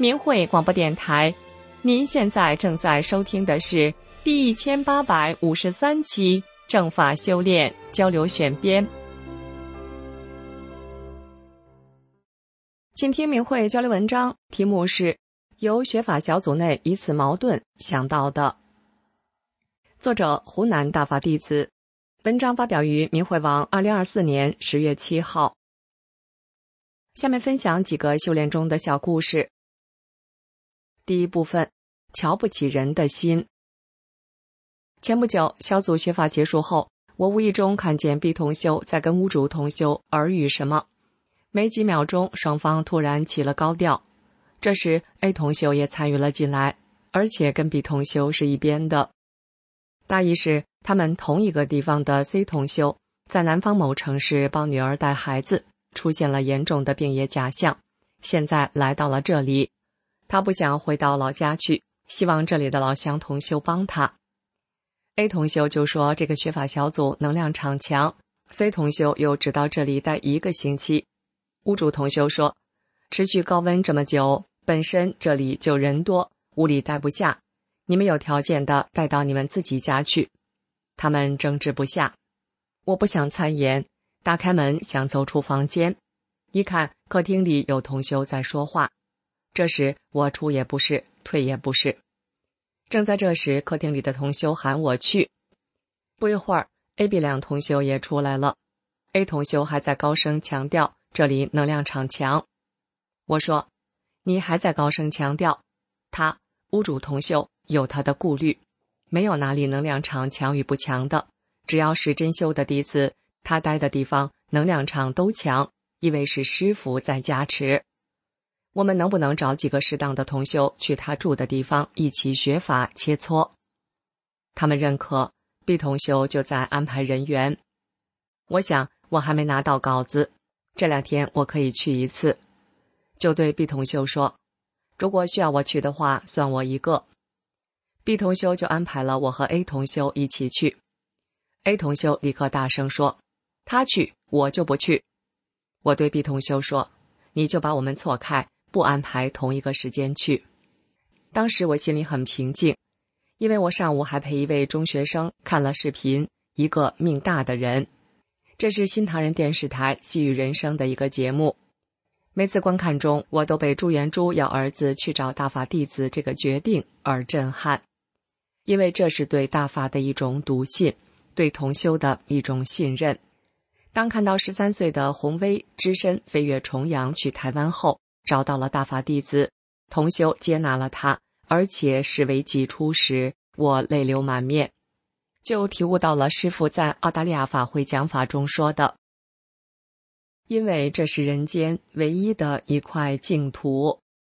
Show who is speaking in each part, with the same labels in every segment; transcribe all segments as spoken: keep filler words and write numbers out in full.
Speaker 1: 明慧广播电台，您现在正在收听的是第一千八百五十三期正法修炼交流选编。请听明慧交流文章，题目是由学法小组内以此矛盾想到的。作者湖南大法弟子，文章发表于明慧网二零二四年十月七号。下面分享几个修炼中的小故事。第一部分，瞧不起人的心。前不久，小组学法结束后，我无意中看见 B 同修在跟屋主同修耳语什么，没几秒钟，双方突然起了高调。这时 A 同修也参与了进来，而且跟 B 同修是一边的。大意是，他们同一个地方的 C 同修在南方某城市帮女儿带孩子，出现了严重的病业假象，现在来到了这里。他不想回到老家去，希望这里的老乡同修帮他。A 同修就说这个学法小组能量场强， C 同修又只到这里待一个星期。屋主同修说，持续高温这么久，本身这里就人多，屋里待不下，你们有条件的带到你们自己家去。他们争执不下，我不想参言，打开门想走出房间，一看客厅里有同修在说话。这时我出也不是，退也不是。正在这时，客厅里的同修喊我去。不一会儿 A、B 两同修也出来了。 A 同修还在高声强调这里能量场强。我说，你还在高声强调，他屋主同修有他的顾虑，没有哪里能量场强与不强的，只要是真修的弟子，他待的地方能量场都强，因为是师父在加持。我们能不能找几个适当的同修去他住的地方一起学法切磋？他们认可， B 同修就在安排人员。我想我还没拿到稿子，这两天我可以去一次。就对 B 同修说，如果需要我去的话，算我一个。 B 同修就安排了我和 A 同修一起去。 A 同修立刻大声说，他去我就不去。我对 B 同修说，你就把我们错开，不安排同一个时间去。当时我心里很平静，因为我上午还陪一位中学生看了视频，一个命大的人。这是新唐人电视台细语人生的一个节目。每次观看中，我都被朱元珠要儿子去找大法弟子这个决定而震撼，因为这是对大法的一种笃信，对同修的一种信任。当看到十三岁的洪威只身飞越重洋去台湾后，找到了大法弟子，同修接纳了他，而且视为己出时，我泪流满面，就体悟到了师父在澳大利亚法会讲法中说的，因为这是人间唯一的一块净土。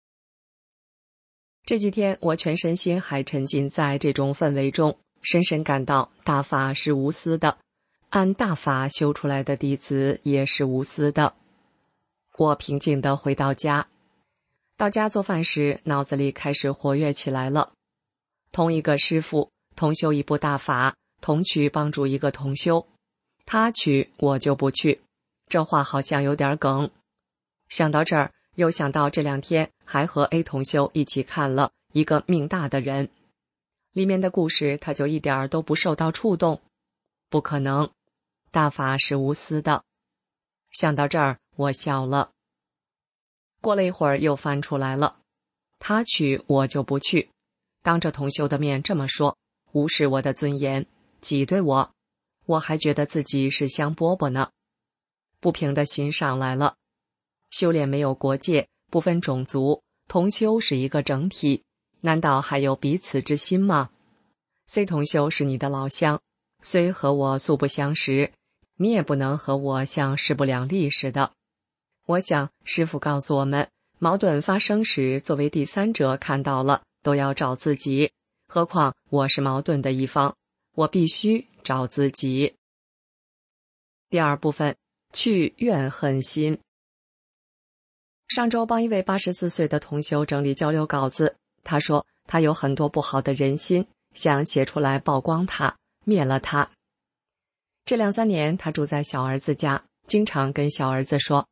Speaker 1: 这几天我全身心还沉浸在这种氛围中，深深感到大法是无私的，按大法修出来的弟子也是无私的。我平静地回到家，到家做饭时，脑子里开始活跃起来了。同一个师父，同修一部大法，同去帮助一个同修，他去我就不去，这话好像有点梗。想到这儿，又想到这两天还和 A 同修一起看了一个命大的人，里面的故事他就一点都不受到触动。不可能，大法是无私的。想到这儿，我笑了。过了一会儿又翻出来了，他去我就不去，当着同修的面这么说，无视我的尊严，挤兑我，我还觉得自己是香饽饽呢。不平的心上来了。修炼没有国界，不分种族，同修是一个整体，难道还有彼此之心吗？ C 同修是你的老乡，虽和我素不相识，你也不能和我像势不两立似的。我想师父告诉我们，矛盾发生时，作为第三者看到了都要找自己，何况我是矛盾的一方，我必须找自己。第二部分，去怨恨心。上周帮一位八十四岁的同修整理交流稿子，他说他有很多不好的人心，想写出来曝光他，灭了他。这两三年他住在小儿子家，经常跟小儿子说，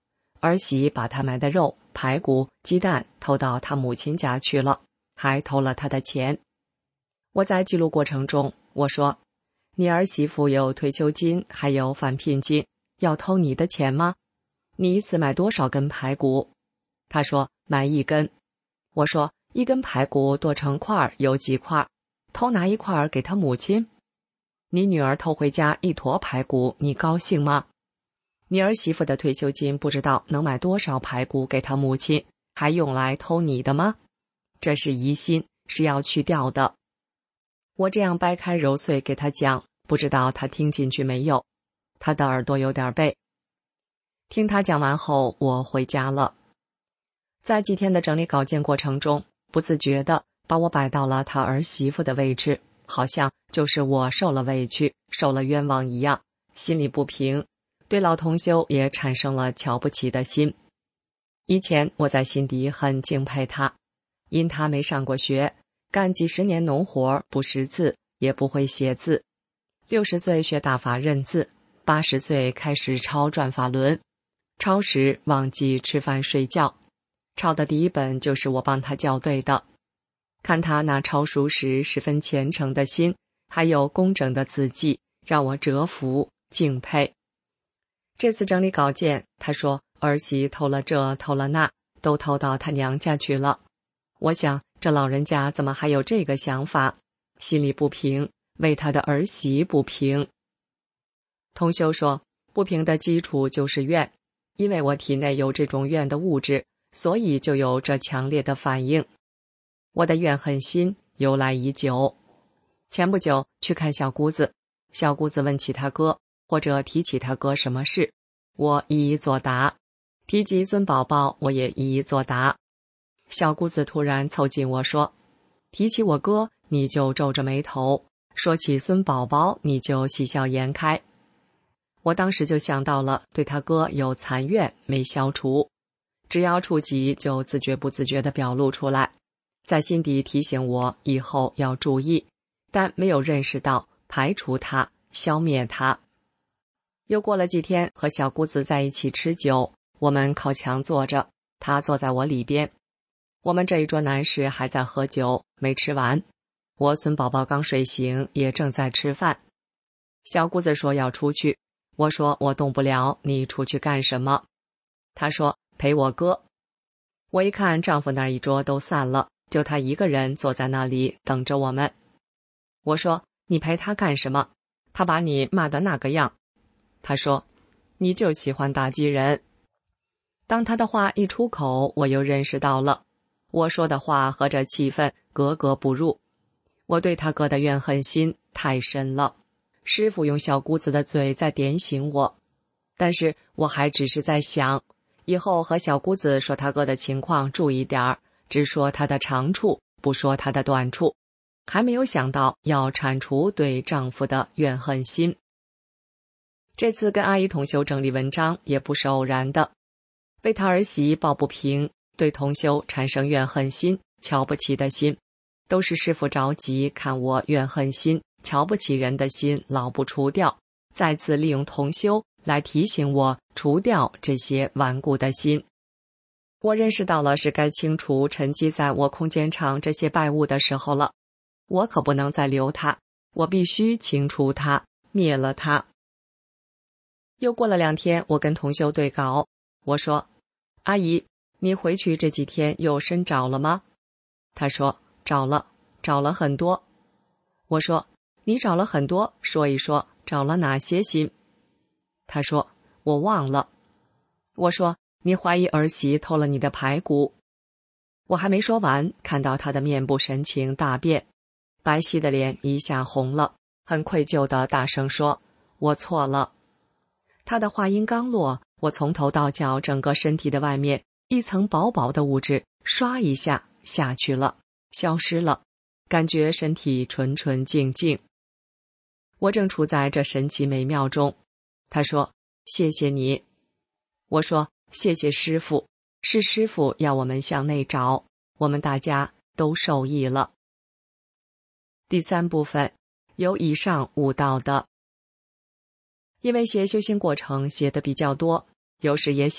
Speaker 1: 儿媳把他买的肉、排骨、鸡蛋偷到他母亲家去了，还偷了他的钱。我在记录过程中，我说：你儿媳妇有退休金，还有返聘金，要偷你的钱吗？你一次买多少根排骨？他说买一根。我说一根排骨剁成块有几块，偷拿一块给他母亲？你女儿偷回家一坨排骨，你高兴吗？你儿媳妇的退休金不知道能买多少排骨给他母亲，还用来偷你的吗？这是疑心，是要去掉的。我这样掰开揉碎给他讲，不知道他听进去没有。他的耳朵有点背。听他讲完后，我回家了。在几天的整理稿件过程中，不自觉地把我摆到了他儿媳妇的位置，好像就是我受了委屈，受了冤枉一样，心里不平，对老同修也产生了瞧不起的心。以前我在心底很敬佩他，因他没上过学，干几十年农活，不识字，也不会写字。六十岁学大法认字，八十岁开始抄转法轮，抄时忘记吃饭睡觉，抄的第一本就是我帮他校对的。看他那抄书时十分虔诚的心，还有工整的字迹，让我折服敬佩。这次整理稿件，他说儿媳偷了这偷了那，都偷到他娘家去了。我想这老人家怎么还有这个想法，心里不平，为他的儿媳不平。同修说，不平的基础就是怨，因为我体内有这种怨的物质，所以就有这强烈的反应。我的怨恨心由来已久。前不久去看小姑子，小姑子问起他哥，或者提起他哥什么事，我一一作答。提及孙宝宝，我也一一作答。小姑子突然凑近我说，提起我哥你就皱着眉头，说起孙宝宝你就喜笑颜开。我当时就想到了对他哥有残怨没消除，只要触及就自觉不自觉地表露出来，在心底提醒我以后要注意，但没有认识到排除它，消灭它。又过了几天，和小姑子在一起吃酒，我们靠墙坐着，她坐在我里边。我们这一桌男士还在喝酒，没吃完。我孙宝宝刚睡醒，也正在吃饭。小姑子说要出去，我说我动不了，你出去干什么？她说陪我哥。我一看丈夫那一桌都散了，就她一个人坐在那里等着我们。我说你陪他干什么？他把你骂得那个样。她说你就喜欢打击人。当她的话一出口，我又认识到了我说的话和这气氛格格不入。我对他哥的怨恨心太深了，师父用小姑子的嘴在点醒我，但是我还只是在想，以后和小姑子说他哥的情况注意点儿，只说他的长处，不说他的短处，还没有想到要铲除对丈夫的怨恨心。这次跟阿姨同修整理文章也不是偶然的，为他儿媳抱不平，对同修产生怨恨心、瞧不起的心，都是师父着急看我怨恨心、瞧不起人的心老不除掉，再次利用同修来提醒我除掉这些顽固的心。我认识到了是该清除沉积在我空间场这些败物的时候了，我可不能再留它，我必须清除它，灭了它。又过了两天，我跟同修对稿，我说阿姨，你回去这几天有深找了吗？她说找了，找了很多。我说你找了很多，说一说找了哪些心？她说我忘了。我说你怀疑儿媳偷了你的排骨。我还没说完，看到她的面部神情大变，白皙的脸一下红了，很愧疚地大声说我错了。她的话音刚落，我从头到脚整个身体的外面一层薄薄的物质唰一下下去了，消失了，感觉身体纯纯净净。我正处在这神奇美妙中。她说谢谢你。我说谢谢师父，是师父要我们向内找，我们大家都受益了。第三部分，有以上悟道的。因为写修行过程写的比较多，有时也想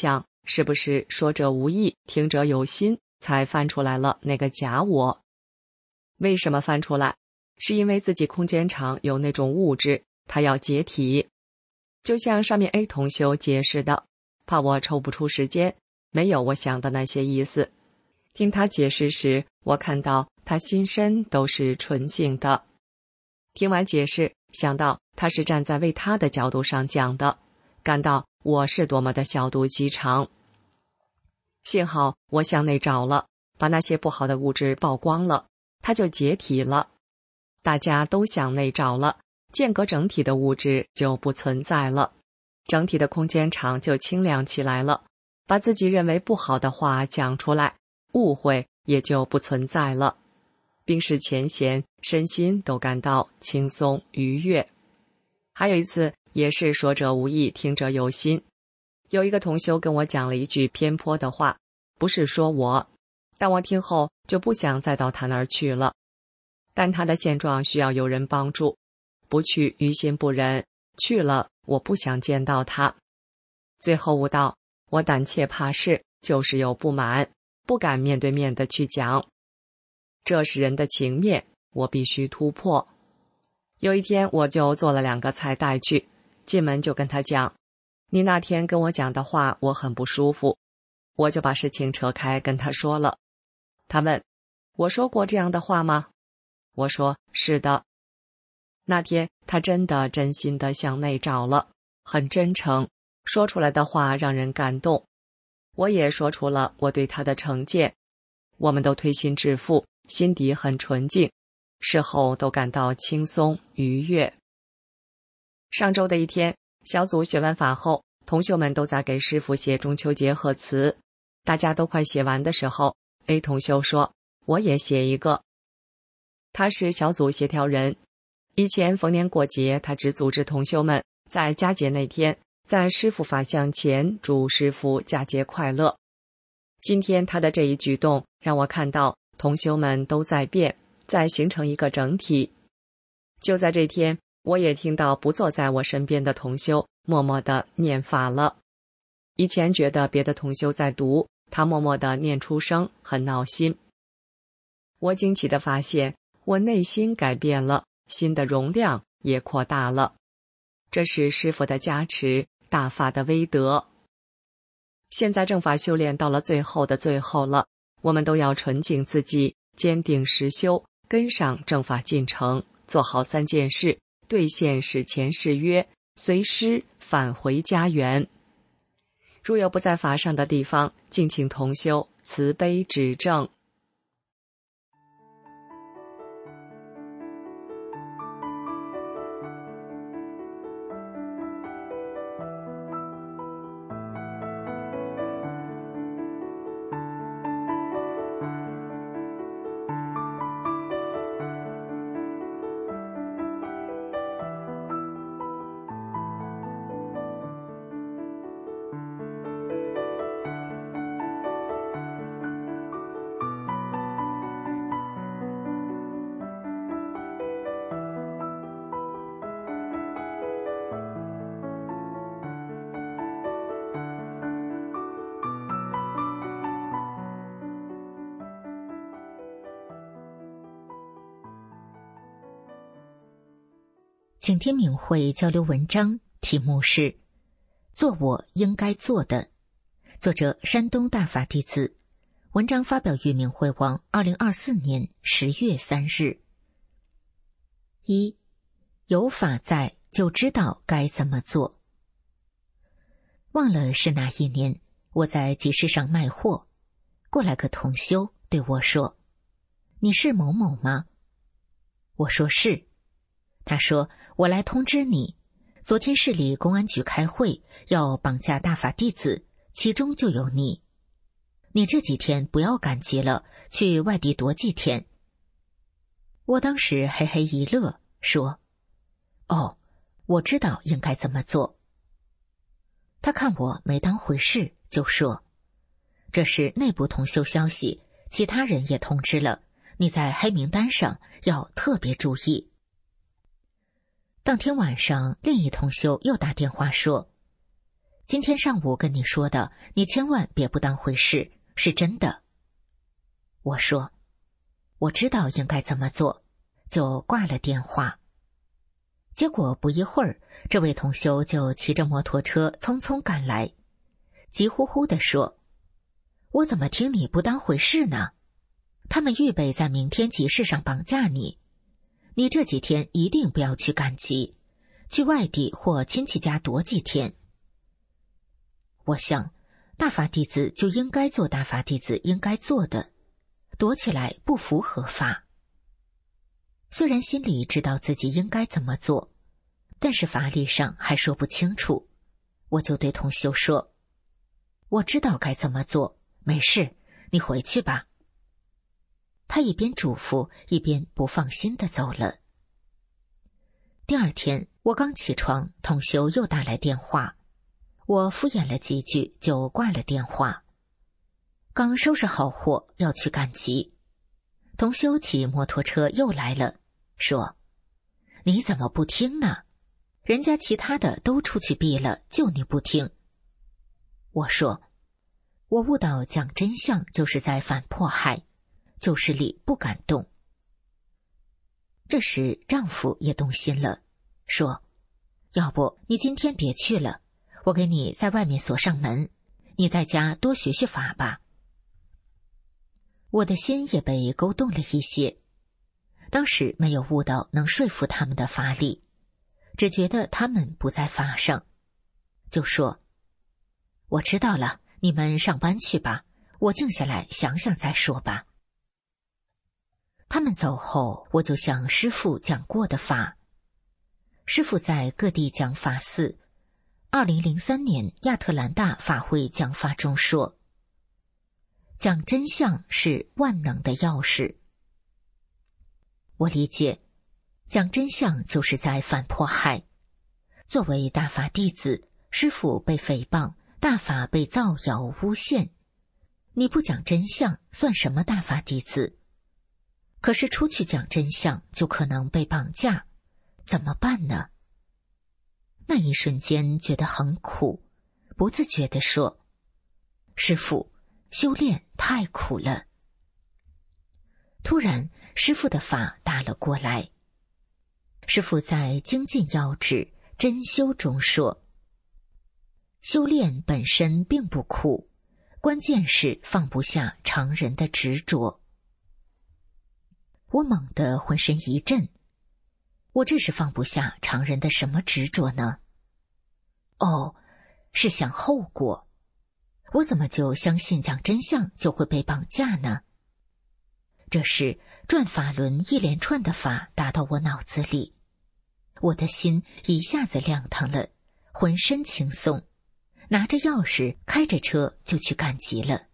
Speaker 1: 是不是说者无意，听者有心，才翻出来了那个假我？为什么翻出来？是因为自己空间场有那种物质，它要解体。就像上面 A 同修解释的，怕我抽不出时间，没有我想的那些意思。听他解释时，我看到他心身都是纯净的。听完解释，想到他是站在为他的角度上讲的，感到我是多么的小肚鸡肠。幸好我向内找了，把那些不好的物质曝光了，它就解体了。大家都向内找了，间隔整体的物质就不存在了，整体的空间场就清亮起来了，把自己认为不好的话讲出来，误会也就不存在了。冰释前嫌，身心都感到轻松愉悦。还有一次，也是说者无意，听者有心。有一个同修跟我讲了一句偏颇的话，不是说我，但我听后就不想再到他那儿去了。但他的现状需要有人帮助，不去于心不忍，去了我不想见到他。最后悟道，我胆怯怕事，就是有不满，不敢面对面的去讲。这是人的情面，我必须突破。有一天我就做了两个菜带去，进门就跟他讲，你那天跟我讲的话我很不舒服。我就把事情扯开跟他说了。他问，我说过这样的话吗？我说是的。那天他真的真心的向内找了，很真诚，说出来的话让人感动。我也说出了我对他的成见，我们都推心置腹，心底很纯净，事后都感到轻松愉悦。上周的一天，小组学完法后，同修们都在给师父写中秋节贺词，大家都快写完的时候， A 同修说，我也写一个。他是小组协调人，以前逢年过节他只组织同修们在佳节那天在师父法像前祝师父佳节快乐。今天他的这一举动让我看到同修们都在变，在形成一个整体。就在这天，我也听到不坐在我身边的同修默默地念法了。以前觉得别的同修在读，他默默地念出声，很闹心。我惊奇地发现，我内心改变了，心的容量也扩大了。这是师父的加持，大法的威德。现在正法修炼到了最后的最后了，我们都要纯净自己，坚定实修，跟上正法进程，做好三件事，兑现史前誓约，随师返回家园。如有不在法上的地方，敬请同修慈悲指正。
Speaker 2: 请听敏慧交流文章，题目是做我应该做的，作者山东大法弟子，文章发表于敏慧网二零二四年十月三日。一，有法在就知道该怎么做。忘了是哪一年，我在集市上卖货，过来个同修对我说，你是某某吗？我说是。他说，我来通知你，昨天市里公安局开会，要绑架大法弟子，其中就有你。你这几天不要赶集了，去外地躲几天。我当时嘿嘿一乐，说，哦，我知道应该怎么做。他看我没当回事，就说，这是内部同修消息，其他人也通知了，你在黑名单上，要特别注意。当天晚上，另一同修又打电话说， 今天上午跟你说的，你千万别不当回事，是真的。我说，我知道应该怎么做，就挂了电话。结果不一会儿，这位同修就骑着摩托车匆匆赶来，急呼呼地说，我怎么听你不当回事呢？他们预备在明天集市上绑架你，你这几天一定不要去赶集，去外地或亲戚家躲几天。我想，大法弟子就应该做大法弟子应该做的，躲起来不符合法。虽然心里知道自己应该怎么做，但是法理上还说不清楚。我就对同修说，我知道该怎么做，没事，你回去吧。他一边嘱咐，一边不放心地走了。第二天，我刚起床，同修又打来电话，我敷衍了几句就挂了电话。刚收拾好货要去赶集，同修骑摩托车又来了，说，你怎么不听呢？人家其他的都出去避了，就你不听。我说，我悟到讲真相就是在反迫害，就是理不敢动。这时丈夫也动心了，说，要不你今天别去了，我给你在外面锁上门，你在家多学学法吧。我的心也被勾动了一些，当时没有悟到能说服他们的法力，只觉得他们不在法上，就说，我知道了，你们上班去吧，我静下来想想再说吧。他们走后，我就向师父讲过的法。师父在各地讲法寺，二零零三年亚特兰大法会讲法中说，讲真相是万能的钥匙。我理解，讲真相就是在反迫害。作为大法弟子，师父被诽谤，大法被造谣诬陷，你不讲真相，算什么大法弟子？可是出去讲真相，就可能被绑架，怎么办呢？那一瞬间觉得很苦，不自觉地说，师父，修炼太苦了。突然，师父的法打了过来。师父在精进要旨真修中说，修炼本身并不苦，关键是放不下常人的执着。我猛地浑身一震，我这是放不下常人的什么执着呢？哦，是想后果。我怎么就相信讲真相就会被绑架呢？这时转法轮一连串的法打到我脑子里，我的心一下子亮堂了，浑身轻松，拿着钥匙开着车就去赶集了。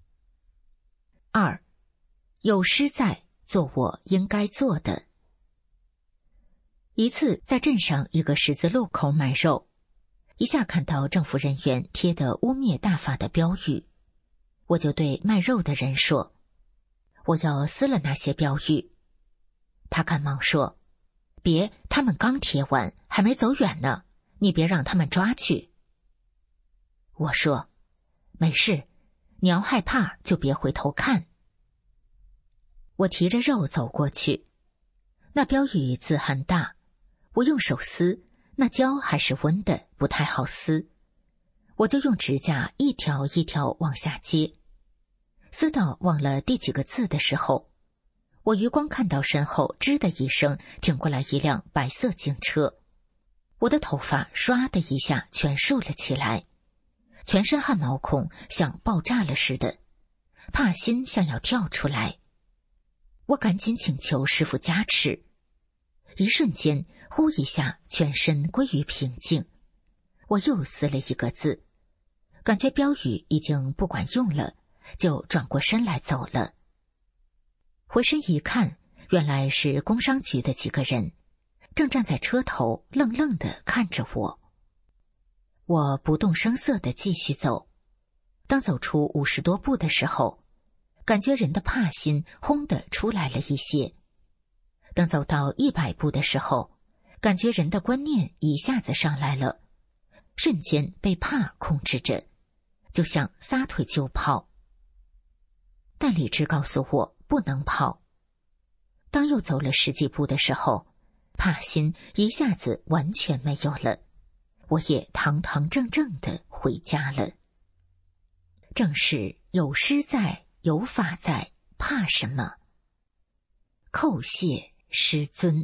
Speaker 2: 二，有师在，做我应该做的。一次在镇上一个十字路口买肉，一下看到政府人员贴的污蔑大法的标语，我就对卖肉的人说，我要撕了那些标语。他赶忙说，别，他们刚贴完，还没走远呢，你别让他们抓去。我说，没事，你要害怕就别回头看。我提着肉走过去，那标语字很大，我用手撕，那胶还是温的，不太好撕，我就用指甲一条一条往下接，撕到忘了第几个字的时候，我余光看到身后吱的一声停过来一辆白色警车，我的头发唰的一下全竖了起来，全身汗毛孔像爆炸了似的，怕心像要跳出来。我赶紧请求师父加持，一瞬间呼一下全身归于平静，我又撕了一个字，感觉标语已经不管用了，就转过身来走了。回身一看，原来是工商局的几个人，正站在车头愣愣地看着我。我不动声色地继续走，当走出五十多步的时候，感觉人的怕心轰地出来了一些。等走到一百步的时候，感觉人的观念一下子上来了， 瞬间被怕控制着，就像撒腿就跑。但理智告诉我不能跑。当又走了十几步的时候，怕心一下子完全没有了，我也堂堂正正地回家了。正是有师在，有法在，怕什么？叩谢师尊。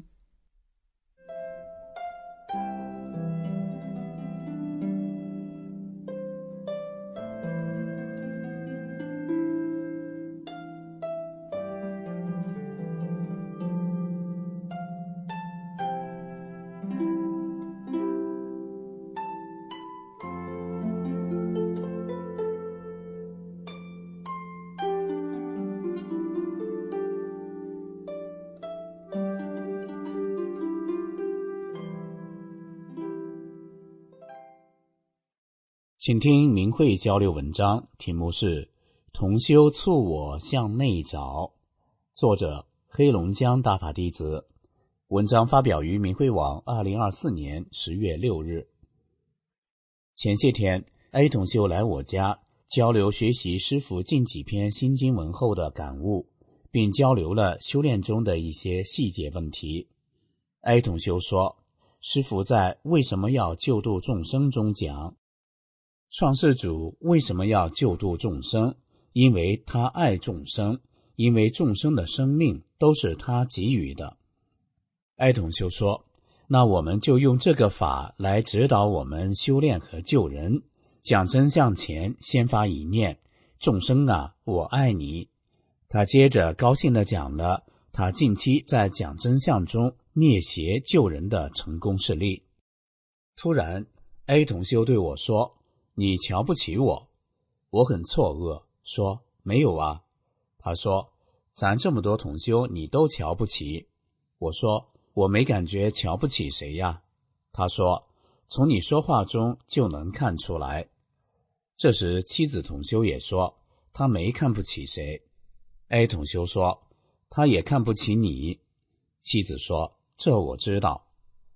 Speaker 3: 请听明慧交流文章，题目是同修促我向内找，作者黑龙江大法弟子。文章发表于明慧网二零二四年十月六日。前些天 A 同修来我家交流学习师父近几篇新经文后的感悟，并交流了修炼中的一些细节问题。 A 同修说，师父在为什么要救度众生中讲，创世主为什么要救度众生？因为他爱众生，因为众生的生命都是他给予的。爱同修说，那我们就用这个法来指导我们修炼和救人。讲真相前先发一念，众生啊，我爱你。他接着高兴地讲了他近期在讲真相中灭邪救人的成功事例。突然 A 同修对我说，你瞧不起我。我很错愕，说没有啊。他说，咱这么多同修你都瞧不起。我说，我没感觉瞧不起谁呀。他说，从你说话中就能看出来。这时妻子同修也说，他没看不起谁。 A 同修说，他也看不起你。妻子说，这我知道。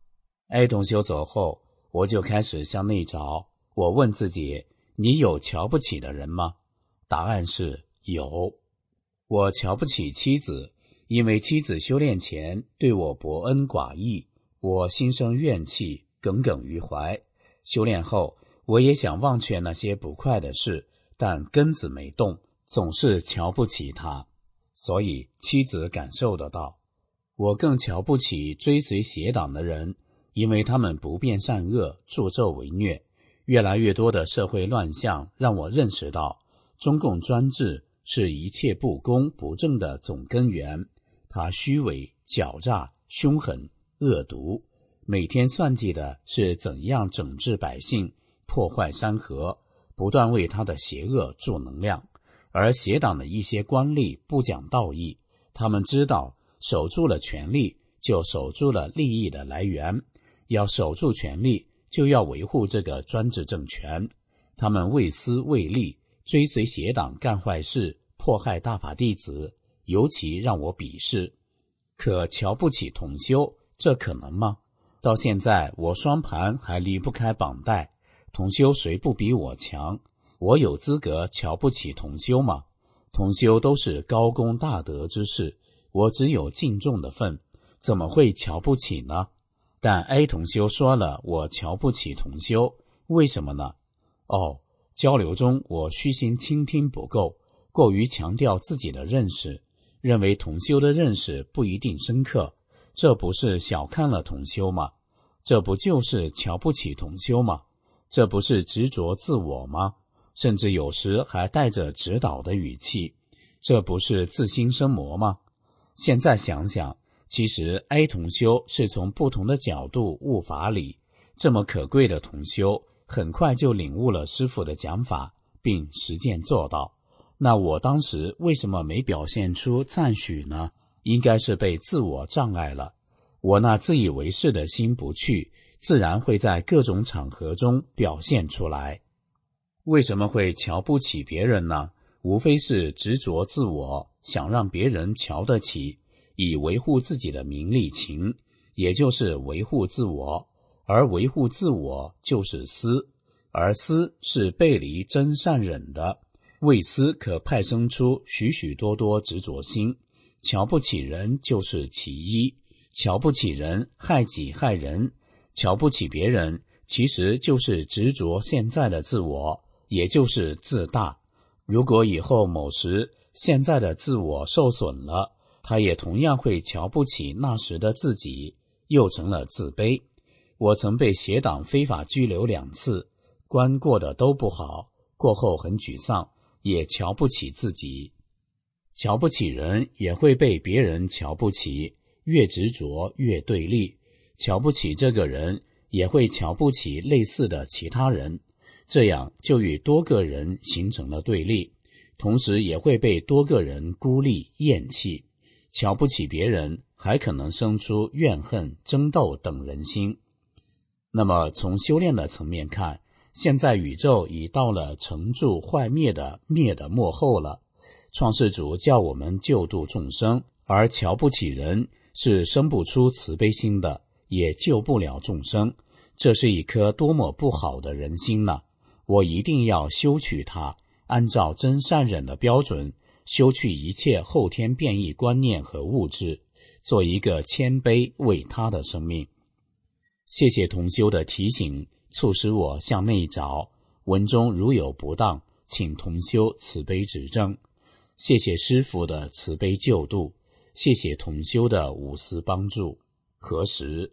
Speaker 3: A 同修走后，我就开始向内找。我问自己，你有瞧不起的人吗？答案是有。我瞧不起妻子，因为妻子修炼前对我薄恩寡义，我心生怨气，耿耿于怀。修炼后，我也想忘却那些不快的事，但根子没动，总是瞧不起他。所以妻子感受得到。我更瞧不起追随邪党的人，因为他们不辨善恶，助纣为虐。越来越多的社会乱象让我认识到，中共专制是一切不公不正的总根源。它虚伪、狡诈、凶狠、恶毒，每天算计的是怎样整治百姓，破坏山河，不断为他的邪恶注能量。而邪党的一些官吏不讲道义，他们知道守住了权力，就守住了利益的来源，要守住权力，就要维护这个专制政权。他们为私为利，追随邪党干坏事，迫害大法弟子，尤其让我鄙视。可瞧不起同修，这可能吗？到现在我双盘还离不开绑带，同修谁不比我强？我有资格瞧不起同修吗？同修都是高功大德之士，我只有敬重的份，怎么会瞧不起呢？但 A 同修说了我瞧不起同修，为什么呢？哦，交流中我虚心倾听不够，过于强调自己的认识，认为同修的认识不一定深刻，这不是小看了同修吗？这不就是瞧不起同修吗？这不是执着自我吗？甚至有时还带着指导的语气，这不是自心生魔吗？现在想想，其实 A 同修是从不同的角度悟法理，这么可贵的同修很快就领悟了师父的讲法，并实践做到。那我当时为什么没表现出赞许呢？应该是被自我障碍了。我那自以为是的心不去，自然会在各种场合中表现出来。为什么会瞧不起别人呢？无非是执着自我，想让别人瞧得起，以维护自己的名利情，也就是维护自我。 而维护自我就是私，而私是背离真善忍的，为私可派生出许许多多执着心。瞧不起人就是其一，瞧不起人害己害人，瞧不起别人其实就是执着现在的自我，也就是自大。如果以后某时现在的自我受损了，他也同样会瞧不起那时的自己，又成了自卑。我曾被邪党非法拘留两次，关过得都不好，过后很沮丧，也瞧不起自己。瞧不起人也会被别人瞧不起，越执着越对立。瞧不起这个人，也会瞧不起类似的其他人，这样就与多个人形成了对立，同时也会被多个人孤立厌弃。瞧不起别人，还可能生出怨恨、争斗等人心。那么从修炼的层面看，现在宇宙已到了成住坏灭的灭的末后了。创世主叫我们救度众生，而瞧不起人是生不出慈悲心的，也救不了众生。这是一颗多么不好的人心呢！我一定要修取它，按照真善忍的标准，修去一切后天变异观念和物质，做一个谦卑伟他的生命。谢谢同修的提醒，促使我向内找，文中如有不当，请同修慈悲指正。谢谢师父的慈悲救度，谢谢同修的无私帮助。何时？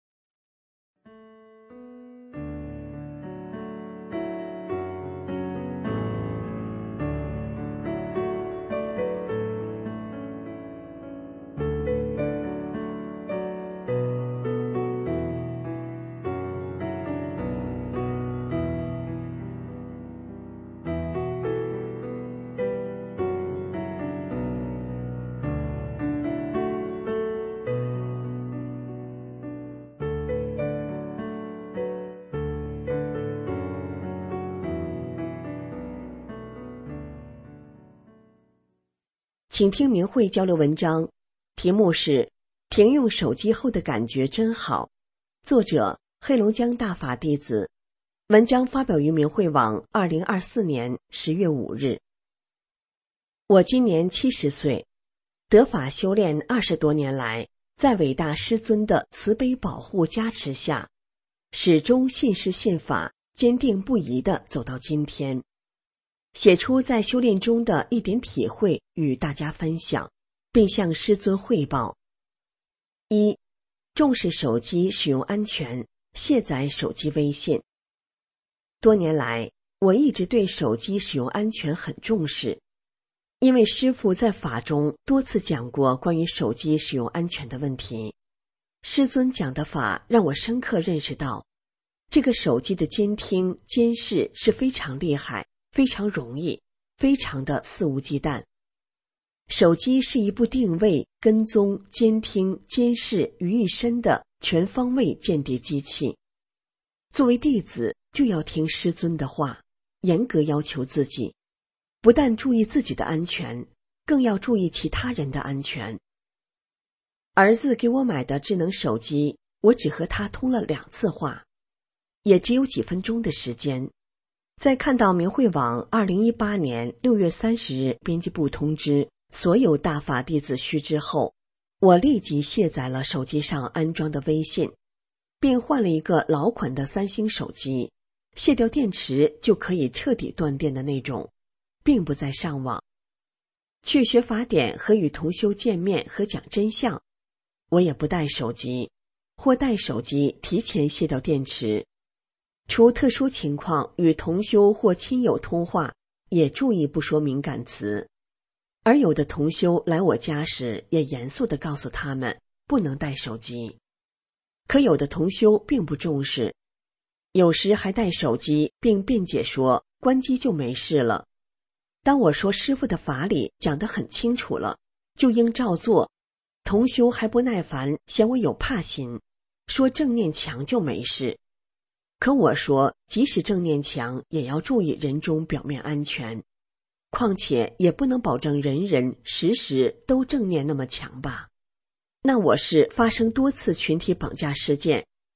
Speaker 4: 请听明慧交流文章，题目是停用手机后的感觉真好，作者黑龙江大法弟子，文章发表于明慧网二零二四年十月五日。我今年七十岁，得法修炼二十多年来，在伟大师尊的慈悲保护加持下，始终信师信法，坚定不移地走到今天。写出在修炼中的一点体会与大家分享，并向师尊汇报。一、重视手机使用安全，卸载手机微信。多年来，我一直对手机使用安全很重视，因为师父在法中多次讲过关于手机使用安全的问题。师尊讲的法让我深刻认识到，这个手机的监听、监视是非常厉害，非常容易，非常的肆无忌惮。手机是一部定位、跟踪、监听、监视于一身的全方位间谍机器。作为弟子，就要听师尊的话，严格要求自己，不但注意自己的安全，更要注意其他人的安全。儿子给我买的智能手机，我只和他通了两次话，也只有几分钟的时间。在看到明慧网二零一八年六月三十日编辑部通知所有大法弟子须知后，我立即卸载了手机上安装的微信，并换了一个老款的三星手机，卸掉电池就可以彻底断电的那种，并不再上网。去学法典和与同修见面和讲真相，我也不带手机，或带手机提前卸掉电池。除特殊情况与同修或亲友通话，也注意不说敏感词。而有的同修来我家时，也严肃地告诉他们不能带手机。可有的同修并不重视，有时还带手机并辩解说关机就没事了。当我说师父的法理讲得很清楚了，就应照做，同修还不耐烦，嫌我有怕心，说正念强就没事。可我说，即使正念强，也要注意人中表面安全，况且也不能保证人人时时都正念那么强吧。那我是发生多次群体绑架事件，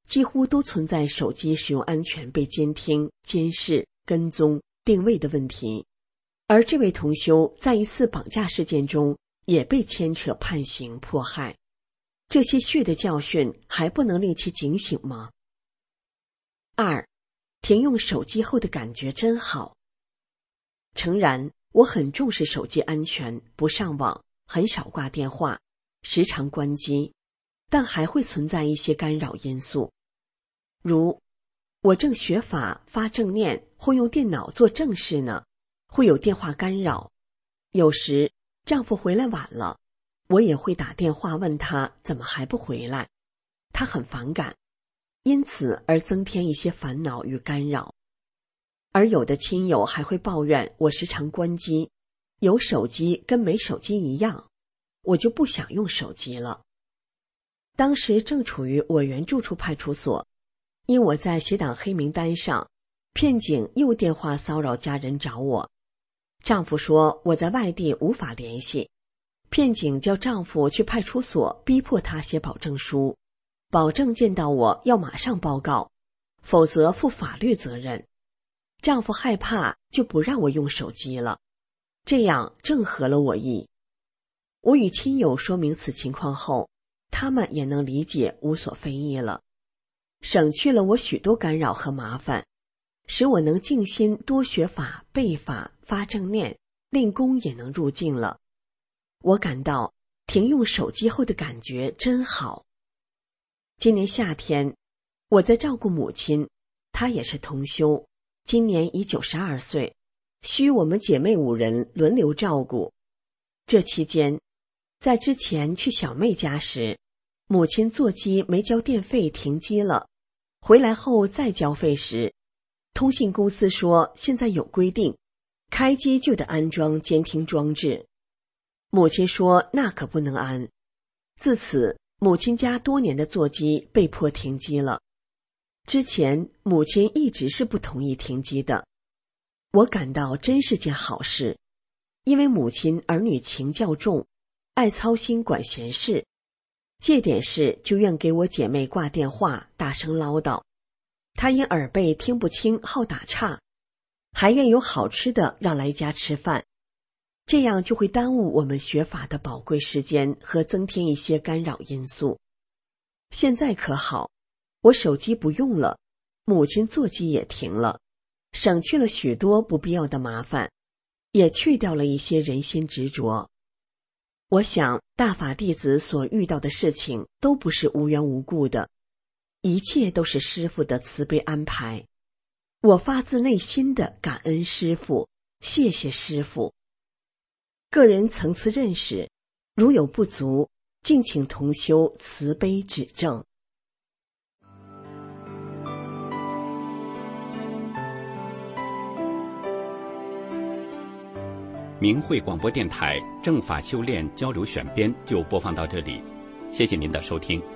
Speaker 4: 几乎都存在手机使用安全被监听、监视、跟踪、定位的问题。而这位同修在一次绑架事件中也被牵扯判刑迫害，这些血的教训还不能令其警醒吗？二，停用手机后的感觉真好。诚然，我很重视手机安全，不上网，很少挂电话，时常关机，但还会存在一些干扰因素。如我正学法发正念或用电脑做正事呢，会有电话干扰。有时丈夫回来晚了，我也会打电话问他怎么还不回来，他很反感，因此而增添一些烦恼与干扰。而有的亲友还会抱怨我时常关机，有手机跟没手机一样，我就不想用手机了。当时正处于我原住处派出所，因我在协党黑名单上，骗警又电话骚扰家人找我。丈夫说我在外地无法联系，骗警叫丈夫去派出所逼迫他写保证书，保证见到我要马上报告，否则负法律责任。丈夫害怕，就不让我用手机了，这样正合了我意。我与亲友说明此情况后，他们也能理解，无所非议了，省去了我许多干扰和麻烦，使我能静心多学法、背法、发正念，令功也能入境了。我感到停用手机后的感觉真好。今年夏天，我在照顾母亲，她也是同修，今年已九十二岁，需我们姐妹五人轮流照顾。这期间，在之前去小妹家时，母亲座机没交电费停机了，回来后再交费时，通信公司说现在有规定，开机就得安装监听装置。母亲说那可不能安，自此母亲家多年的座机被迫停机了。之前母亲一直是不同意停机的，我感到真是件好事，因为母亲儿女情较重，爱操心管闲事，借点事就愿给我姐妹挂电话大声唠叨，她因耳背听不清好打岔，还愿有好吃的让来家吃饭，这样就会耽误我们学法的宝贵时间和增添一些干扰因素。现在可好，我手机不用了，母亲座机也停了，省去了许多不必要的麻烦，也去掉了一些人心执着。我想大法弟子所遇到的事情都不是无缘无故的，一切都是师父的慈悲安排。我发自内心的感恩师父，谢谢师父。个人层次认识，如有不足，敬请同修慈悲指正。
Speaker 5: 明慧广播电台正法修炼交流选编就播放到这里，谢谢您的收听。